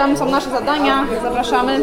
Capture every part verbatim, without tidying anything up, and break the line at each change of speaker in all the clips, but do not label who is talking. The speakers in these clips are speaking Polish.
tam są nasze zadania, zapraszamy.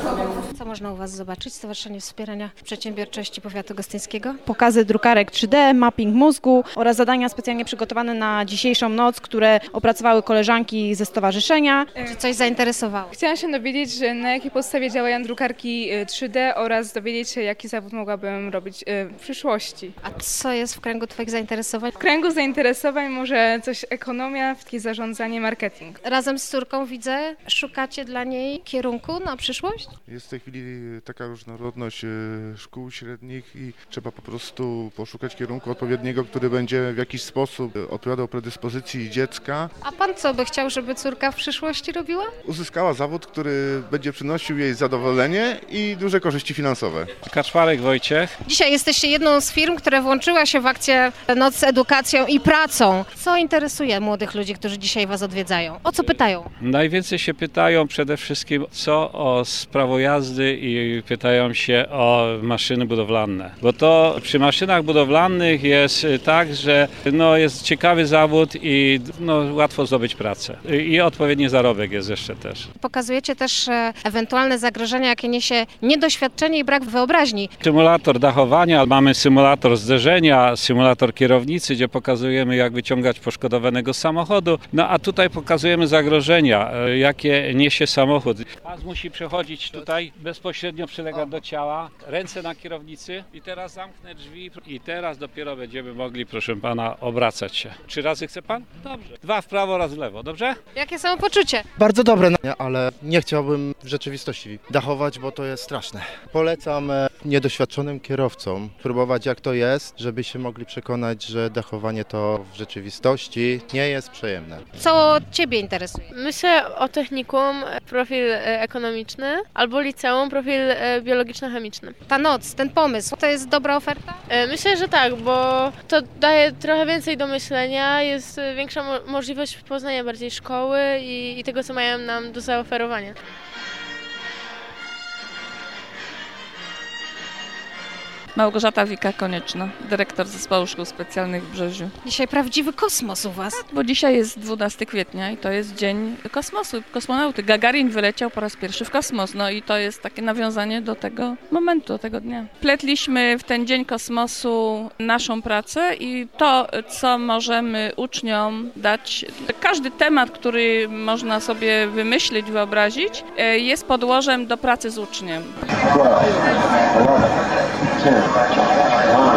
Co można u Was zobaczyć? Stowarzyszenie Wspierania Przedsiębiorczości Powiatu Gostyńskiego?
Pokazy drukarek trzy D, mapping mózgu oraz zadania specjalnie przygotowane na dzisiejszą noc, które opracowały koleżanki ze stowarzyszenia.
Czy coś zainteresowało?
Chciałam się dowiedzieć, że na jakiej podstawie działają drukarki trzy D oraz dowiedzieć się, jaki zawód mogłabym robić w przyszłości.
A co jest w kręgu Twoich zainteresowań?
W kręgu zainteresowań może coś ekonomia, takie zarządzanie, marketing.
Razem z córką widzę, szukacie dla niej kierunku na przyszłość?
Jest w tej chwili taka różnorodność szkół średnich i trzeba po prostu poszukać kierunku odpowiedniego, który będzie w jakiś sposób odpowiadał predyspozycji dziecka.
A Pan co by chciał, żeby córka w przyszłości robiła?
Uzyskała zawód, który będzie przynosił jej zadowolenie i duże korzyści finansowe.
Kaczmarek Wojciech.
Dzisiaj jesteście jedną z firm, która włączyła się w akcję Noc z edukacją i pracą. Co interesuje młodych ludzi, którzy dzisiaj Was odwiedzają? O co pytają?
Najwięcej się pytają przede wszystkim co o prawo jazdy i pytają się o maszyny budowlane. Bo to przy maszynach budowlanych jest tak, że no, jest ciekawy zawód i no, łatwo zdobyć pracę. I odpowiedni zarobek jest jeszcze też.
Pokazujecie też ewentualne zagrożenia, jakie niesie niedoświadczenie i brak wyobraźni.
Symulator dachowania, mamy symulator zderzenia, symulator kierownicy, gdzie pokazujemy jak wyciągać poszkodowanego samochodu. No a tutaj pokazujemy zagrożenia, jakie niesie samochód. Pas musi przechodzić tutaj, bezpośrednio przylega do ciała, ręce na kierownicy i teraz zamknę drzwi i teraz dopiero będziemy mogli, proszę Pana, obracać się. Trzy razy chce Pan? Dobrze. Dwa w prawo, raz w lewo, dobrze?
Jakie samopoczucie?
Bardzo dobre, ale nie chciałbym w rzeczywistości dachować, bo to jest straszne. Polecam niedoświadczonym kierowcom próbować jak to jest, żeby się mogli przekonać, że dachowanie to w rzeczywistości nie jest przyjemne.
Co Ciebie interesuje?
Myślę o technikum, profil ekonomiczny, albo liceum, profil biologiczno-chemiczny.
Ta noc, ten pomysł, to jest dobra oferta?
Myślę, że tak, bo to daje trochę więcej do myślenia, jest większa mo- możliwość poznania bardziej szkoły i, i tego, co mają nam do zaoferowania.
Małgorzata Wika-Konieczna, dyrektor Zespołu Szkół Specjalnych w Brzeziu.
Dzisiaj prawdziwy kosmos u Was.
Bo dzisiaj jest dwunastego kwietnia i to jest dzień kosmosu, kosmonauty. Gagarin wyleciał po raz pierwszy w kosmos, no i to jest takie nawiązanie do tego momentu, do tego dnia. Pletliśmy w ten dzień kosmosu naszą pracę i to, co możemy uczniom dać, każdy temat, który można sobie wymyślić, wyobrazić, jest podłożem do pracy z uczniem.
One, two, one.